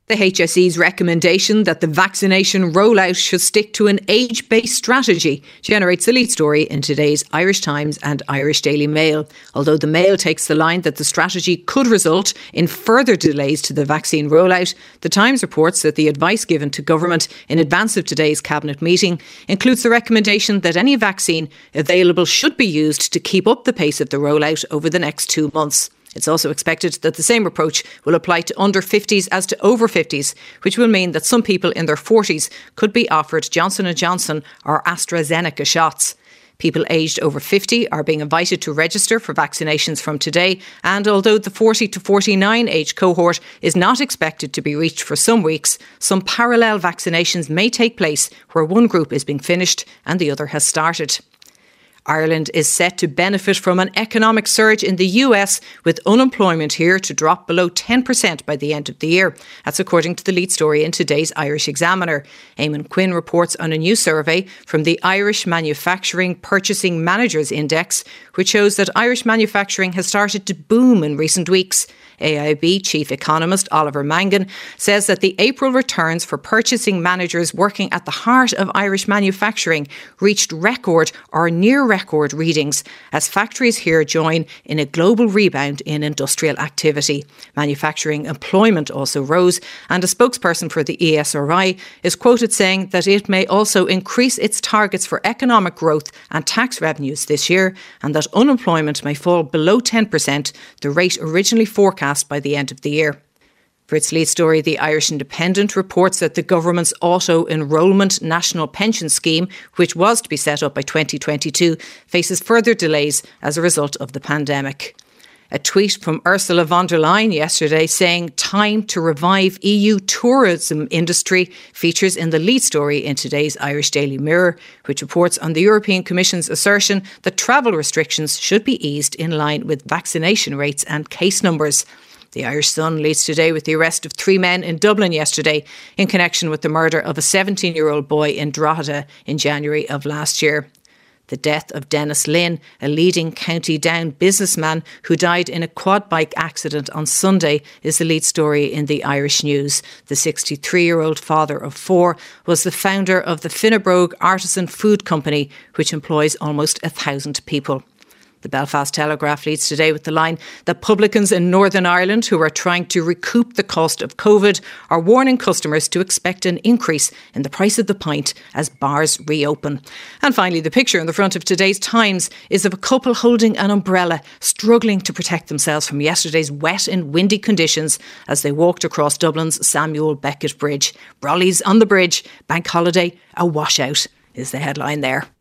The HSE's recommendation that the vaccination rollout should stick to an age-based strategy generates the lead story in today's Irish Times and Irish Daily Mail. Although the Mail takes the line that the strategy could result in further delays to the vaccine rollout, the Times reports that the advice given to government in advance of today's Cabinet meeting includes the recommendation that any vaccine available should be used to keep up the pace of the rollout over the next 2 months. It's also expected that the same approach will apply to under 50s as to over 50s, which will mean that some people in their 40s could be offered Johnson & Johnson or AstraZeneca shots. People aged over 50 are being invited to register for vaccinations from today, and although the 40 to 49 age cohort is not expected to be reached for some weeks, some parallel vaccinations may take place where one group is being finished and the other has started. Ireland is set to benefit from an economic surge in the US, with unemployment here to drop below 10% by the end of the year. That's according to the lead story in today's Irish Examiner. Eamon Quinn reports on a new survey from the Irish Manufacturing Purchasing Managers Index, which shows that Irish manufacturing has started to boom in recent weeks. AIB Chief Economist Oliver Mangan says that the April returns for purchasing managers working at the heart of Irish manufacturing reached record or near record readings as factories here join in a global rebound in industrial activity. Manufacturing employment also rose, and a spokesperson for the ESRI is quoted saying that it may also increase its targets for economic growth and tax revenues this year, and that unemployment may fall below 10%, the rate originally forecast by the end of the year. For its lead story, the Irish Independent reports that the government's auto-enrolment national pension scheme, which was to be set up by 2022, faces further delays as a result of the pandemic. A tweet from Ursula von der Leyen yesterday saying time to revive EU tourism industry features in the lead story in today's Irish Daily Mirror, which reports on the European Commission's assertion that travel restrictions should be eased in line with vaccination rates and case numbers. The Irish Sun leads today with the arrest of 3 men in Dublin yesterday in connection with the murder of a 17-year-old boy in Drogheda in January of last year. The death of Dennis Lynn, a leading County Down businessman who died in a quad bike accident on Sunday, is the lead story in the Irish News. The 63-year-old father of 4 was the founder of the Finnebrogue Artisan Food Company, which employs almost 1,000 people. The Belfast Telegraph leads today with the line that publicans in Northern Ireland who are trying to recoup the cost of COVID are warning customers to expect an increase in the price of the pint as bars reopen. And finally, the picture on the front of today's Times is of a couple holding an umbrella, struggling to protect themselves from yesterday's wet and windy conditions as they walked across Dublin's Samuel Beckett Bridge. Brolly's on the bridge, bank holiday, a washout is the headline there.